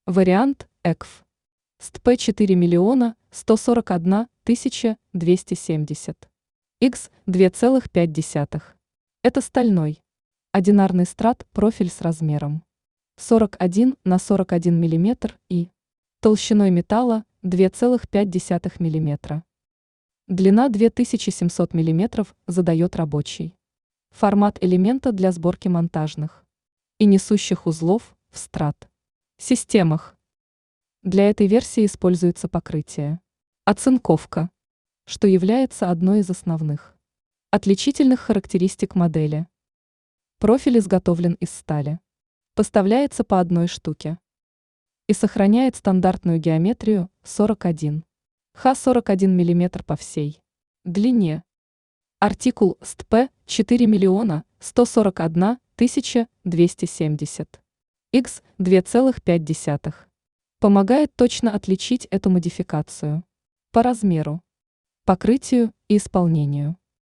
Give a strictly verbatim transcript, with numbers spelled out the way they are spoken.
Вариант и кей эф. СТП четыре миллиона сто сорок одна тысяча двести семьдесят. Х два целых пять десятых. Это стальной. Одинарный страт профиль с размером сорок один на сорок один миллиметр и толщиной металла два целых пять десятых миллиметра. Длина две тысячи семьсот миллиметров задает рабочий. Формат элемента для сборки монтажных и несущих узлов в страт системах. Для этой версии используется покрытие оцинковка, что является одной из основных отличительных характеристик модели. Профиль изготовлен из стали. Поставляется по одной штуке и сохраняет стандартную геометрию сорок один ха сорок один миллиметр по всей длине. Артикул СТП четыре миллиона сто сорок одна тысяча двести семьдесят. Х два целых пять десятых. Помогает точно отличить эту модификацию по размеру, покрытию и исполнению.